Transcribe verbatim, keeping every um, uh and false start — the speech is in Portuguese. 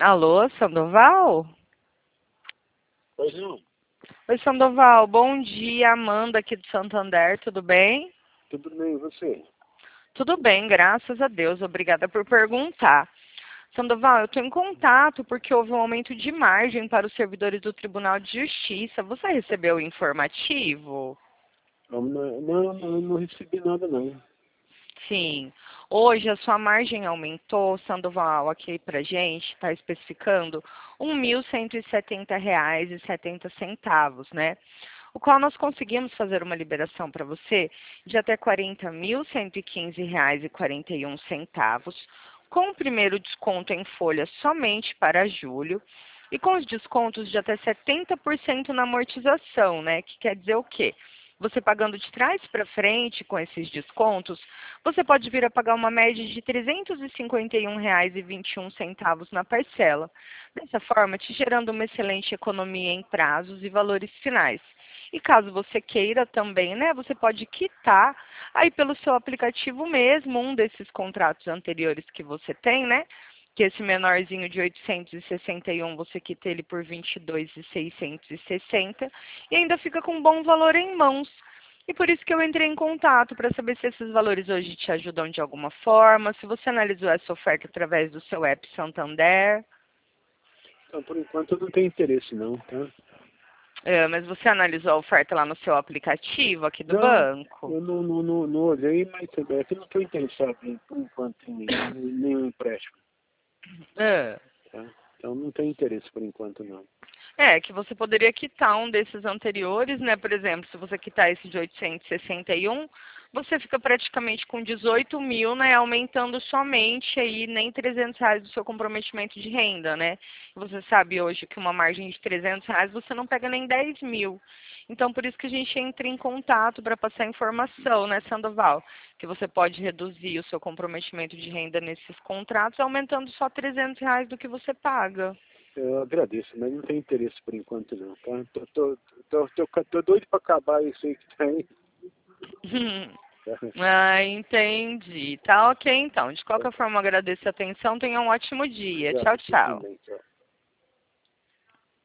Alô, Sandoval? Pois não, Oi, Sandoval, bom dia, Amanda aqui do Santander, tudo bem? tudo bem, e você? Tudo bem, graças a Deus, obrigada por perguntar. Sandoval, eu estou em contato porque houve um aumento de margem para os servidores do Tribunal de Justiça. Você recebeu o informativo? Não, não, não, não não recebi nada não. Sim. Hoje a sua margem aumentou, Sandoval, aqui pra gente, está especificando um mil cento e setenta reais e setenta centavos, né? O qual nós conseguimos fazer uma liberação para você de até quarenta mil cento e quinze reais e quarenta e um centavos, com o primeiro desconto em folha somente para julho e com os descontos de até setenta por cento na amortização, né? Que quer dizer o quê? Você pagando de trás para frente com esses descontos, você pode vir a pagar uma média de trezentos e cinquenta e um reais e vinte e um centavos na parcela. Dessa forma, te gerando uma excelente economia em prazos e valores finais. E caso você queira também, né, você pode quitar aí pelo seu aplicativo mesmo um desses contratos anteriores que você tem, né? Que esse menorzinho de oitocentos e sessenta e um você quita ele por vinte e dois mil seiscentos e sessenta e ainda fica com um bom valor em mãos. E por isso que eu entrei em contato para saber se esses valores hoje te ajudam de alguma forma, se você analisou essa oferta através do seu app Santander. Então, por enquanto eu não tenho interesse não, tá? É, mas você analisou a oferta lá no seu aplicativo aqui do Não, banco? eu não, não, não, não olhei, mas também é que eu não estou interessado em, por enquanto em nenhum, nenhum empréstimo, É. tá? Então não tenho interesse por enquanto não. É, que você poderia quitar um desses anteriores, né? Por exemplo, se você quitar esse de oitocentos e sessenta e um, você fica praticamente com dezoito mil, né? Aumentando somente aí nem trezentos reais do seu comprometimento de renda, né? Você sabe hoje que uma margem de trezentos reais você não pega nem dez mil. Então, por isso que a gente entra em contato para passar informação, né, Sandoval? Que você pode reduzir o seu comprometimento de renda nesses contratos, aumentando só trezentos reais do que você paga. Eu agradeço, mas não tenho interesse por enquanto não, tá? Tô, tô, tô, tô, tô, tô doido para acabar isso aí que tá aí. Tá? Ah, entendi. Tá ok, então. De qualquer forma, agradeço a atenção. Tenha um ótimo dia. Já, Tchau, você tchau. também, tchau.